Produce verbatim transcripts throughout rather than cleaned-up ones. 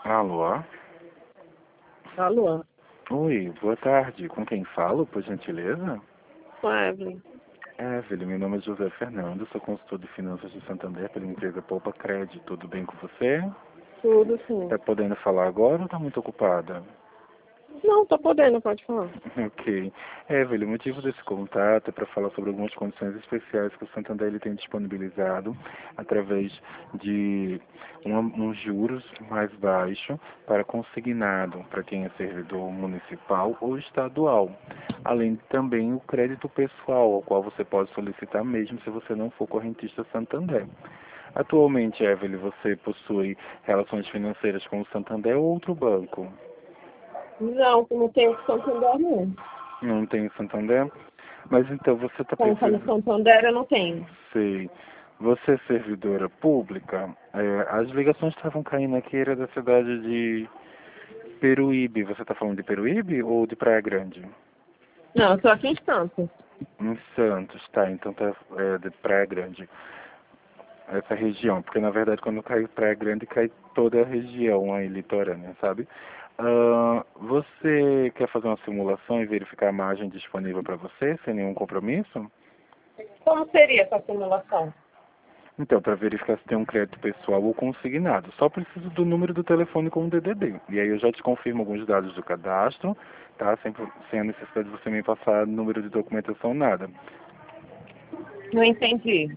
Alô? Alô? Oi, boa tarde. Com quem falo, por gentileza? Com a Evelyn. Evelyn, meu nome é José Fernando, sou consultor de finanças de Santander pela empresa Poupa Crédito. Tudo bem com você? Tudo sim. Tá podendo falar agora ou tá muito ocupada? Não, tô podendo, pode falar. Ok. Evelyn, o motivo desse contato é para falar sobre algumas condições especiais que o Santander ele tem disponibilizado através de um, um juros mais baixo para consignado, para quem é servidor municipal ou estadual. Além de também o crédito pessoal, ao qual você pode solicitar mesmo se você não for correntista Santander. Atualmente, Evelyn, você possui relações financeiras com o Santander ou outro banco? Não, não tenho Santander, não. Não tem Santander? Mas então você está Conta no precisando... Santander eu não tenho. Sei. Você é servidora pública? É, as ligações estavam caindo aqui, era da cidade de Peruíbe. Você está falando de Peruíbe ou de Praia Grande? Não, eu tô aqui em Santos. Em Santos, tá. Então tá é, de Praia Grande. Essa região. Porque na verdade quando cai Praia Grande cai toda a região aí litorânea, sabe? Uh, você quer fazer uma simulação e verificar a margem disponível para você, sem nenhum compromisso? Como seria essa simulação? Então, para verificar se tem um crédito pessoal ou consignado, só preciso do número do telefone com o D D D. E aí eu já te confirmo alguns dados do cadastro, tá? Sem, sem a necessidade de você me passar número de documentação, nada. Não entendi.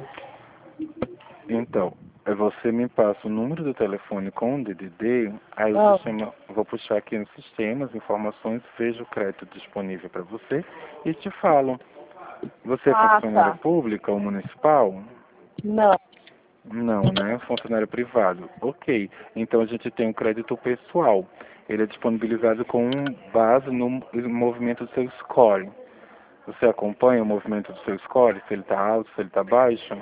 Então, é você me passa o número do telefone com o D D D, aí o Ah, sistema, vou puxar aqui no sistema as informações, vejo o crédito disponível para você e te falo. Você é ah, funcionária tá. pública ou municipal? Não. Não, né? Funcionário privado. Ok. Então a gente tem um crédito pessoal. Ele é disponibilizado com base no movimento do seu score. Você acompanha o movimento do seu score? Se ele está alto, se ele está baixo?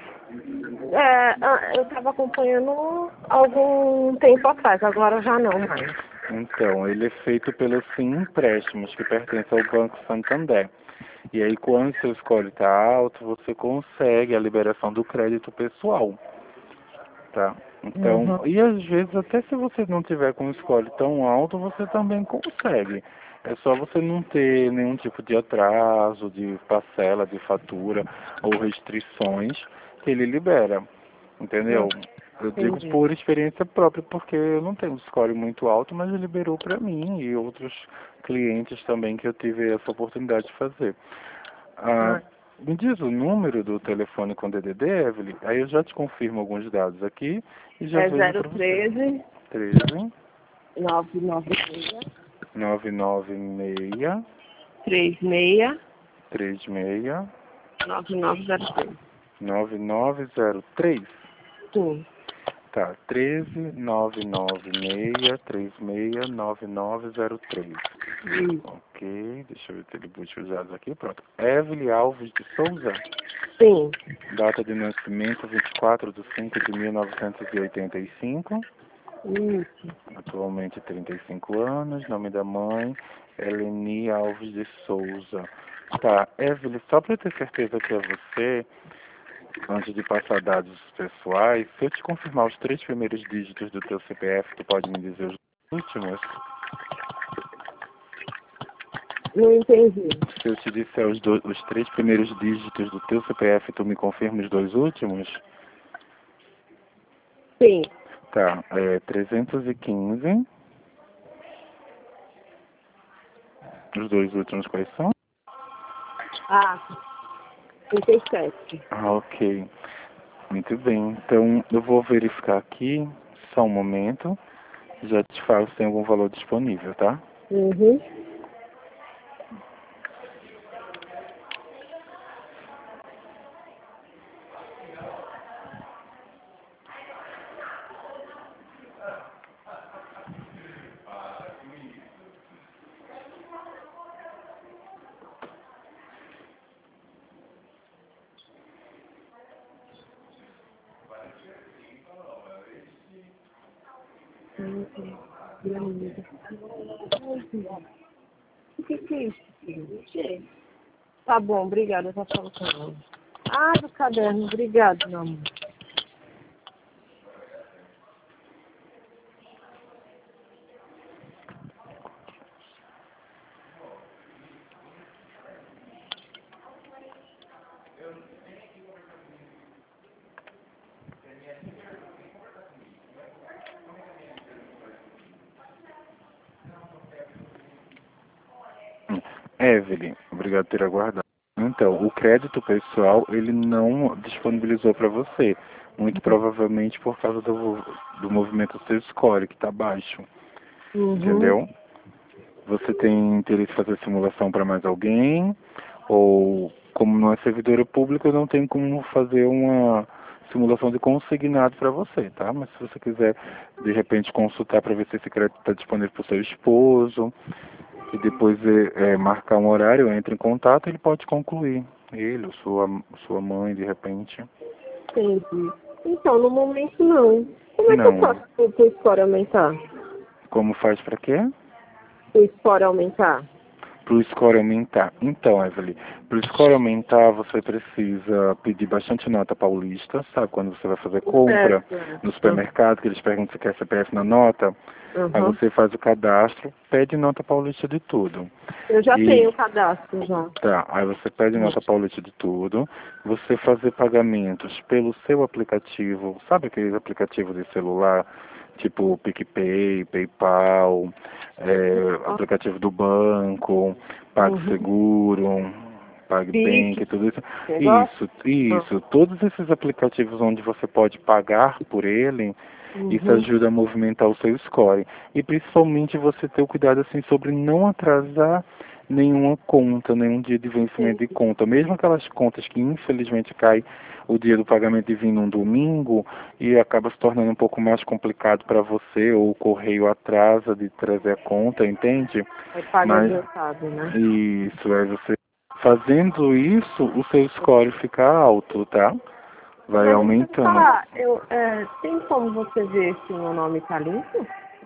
É, ah, eu estava acompanhando algum tempo atrás, agora já não mais. Então, ele é feito pelos Sim Empréstimos, que pertence ao Banco Santander. E aí, quando seu score está alto, você consegue a liberação do crédito pessoal. Tá? Então, Uhum. e às vezes até se você não tiver com um score tão alto, você também consegue. É só você não ter nenhum tipo de atraso, de parcela, de fatura ou restrições que ele libera. Entendeu? Uhum. Eu digo Entendi. por experiência própria, porque eu não tenho um score muito alto, mas ele liberou para mim e outros clientes também que eu tive essa oportunidade de fazer. Ah, Ah, me diz o número do telefone com D D D, Evelyn, aí eu já te confirmo alguns dados aqui e já é vejo zero para você. treze, treze, nove nove seis, nove nove seis, três seis, três seis, nove nove zero três. nove nove zero três. Sim. Tá, treze, nove nove seis, três seis, nove nove zero três. Isso. Ok, deixa eu ver se ele busca os dados aqui, pronto. Evelyn Alves de Souza. Sim. Data de nascimento vinte e quatro de cinco de mil novecentos e oitenta e cinco. Isso. Atualmente trinta e cinco anos. Nome da mãe, Eleni Alves de Souza. Tá, Evelyn, só para ter certeza que é você, antes de passar dados pessoais, se eu te confirmar os três primeiros dígitos do teu C P F, tu pode me dizer os últimos? Não entendi. Se eu te disser os, do, os três primeiros dígitos do teu C P F, tu me confirma os dois últimos? Sim. Tá, é trezentos e quinze. Os dois últimos quais são? Ah, trinta e sete. Ah, ok. Muito bem. Então, eu vou verificar aqui, só um momento. Já te falo se tem algum valor disponível, tá? Uhum. O que que é isso, filho? Não sei. Tá bom, obrigada, eu já falo com ela. Ah, do caderno, obrigado, meu amor. Evelyn, obrigado por ter aguardado. Então, o crédito pessoal, ele não disponibilizou para você. Muito provavelmente por causa do, do movimento do seu score, que está baixo. Uhum. Entendeu? Você tem interesse em fazer simulação para mais alguém? Ou, como não é servidora pública, eu não tenho como fazer uma simulação de consignado para você, tá? Mas se você quiser, de repente, consultar para ver se esse crédito está disponível para o seu esposo, e depois é, é, marcar um horário, entre em contato, ele pode concluir. Ele, ou sua, sua mãe, de repente. Entendi. Então, no momento não. Como é que eu Não. faço para o score aumentar? Como faz para quê? O score aumentar? Para o score aumentar. Então, Evelyn, para o score aumentar, você precisa pedir bastante nota paulista, sabe? Quando você vai fazer compra Certo. no supermercado, que eles perguntam se quer C P F na nota, Uhum. aí você faz o cadastro, pede nota paulista de tudo. Eu já E, tenho o cadastro já. tá, aí você pede nota paulista de tudo, você fazer pagamentos pelo seu aplicativo, sabe aqueles aplicativos de celular, tipo PicPay, PayPal, é, aplicativo do banco, PagSeguro, PagBank, tudo isso. Isso, isso. Todos esses aplicativos onde você pode pagar por ele, Uhum. isso ajuda a movimentar o seu score. E principalmente você ter o cuidado assim sobre não atrasar nenhuma conta, nenhum dia de vencimento de conta. Mesmo aquelas contas que infelizmente cai o dia do pagamento de vir num domingo e acaba se tornando um pouco mais complicado para você, ou o correio atrasa de trazer a conta, entende? Aí paga Mas adiantado, né? isso, é você fazendo isso, o seu score fica alto, tá? Vai Mas deixa eu te aumentando. falar, eu, é, tem como você ver se o meu nome tá limpo?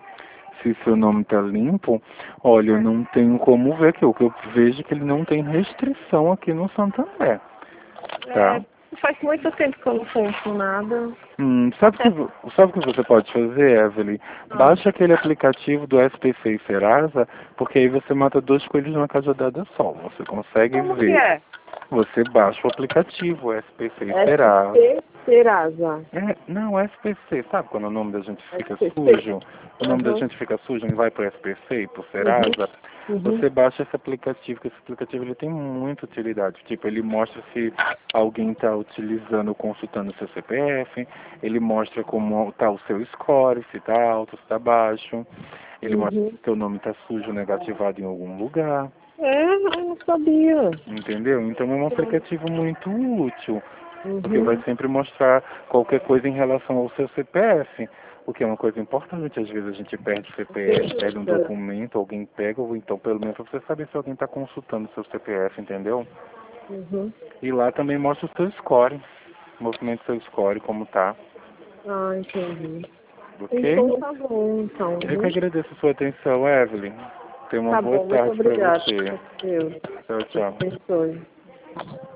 Se seu nome está limpo, olha, eu não tenho como ver aqui. O que eu vejo é que ele não tem restrição aqui no Santander, tá? É, faz muito tempo que eu não compro nada. Hum, sabe o que, vo- sabe o que você pode fazer, Evelyn? Ah. Baixa aquele aplicativo do S P C e Serasa, porque aí você mata dois coelhos numa cajadada só. Você consegue Como que ver. é? Você baixa o aplicativo S P C e S Serasa. P Serasa. É, não, S P C, sabe quando o nome da gente fica S P C. sujo? O nome da Uhum. gente fica sujo e vai para o S P C e para o Serasa. Uhum. Você baixa esse aplicativo, que esse aplicativo ele tem muita utilidade. Tipo, ele mostra se alguém está utilizando, consultando o seu C P F, ele mostra como está o seu score, se está alto, se está baixo, ele mostra Uhum. se seu nome está sujo, negativado em algum lugar. É, eu não sabia. Entendeu? Então é um aplicativo muito útil, porque vai Uhum. sempre mostrar qualquer coisa em relação ao seu C P F, o que é uma coisa importante. Às vezes a gente perde o C P F, perde um documento, alguém pega, ou então pelo menos para você saber se alguém está consultando o seu C P F, entendeu? Uhum. E lá também mostra o seu score, o movimento do seu score, como tá, Ah, entendi. ok? Então tá bom, então. Eu que agradeço a sua atenção, Evelyn. Tenha uma Tá boa bom, muito tarde para obrigada. você. Deus. Tchau, Deus tchau. abençoe.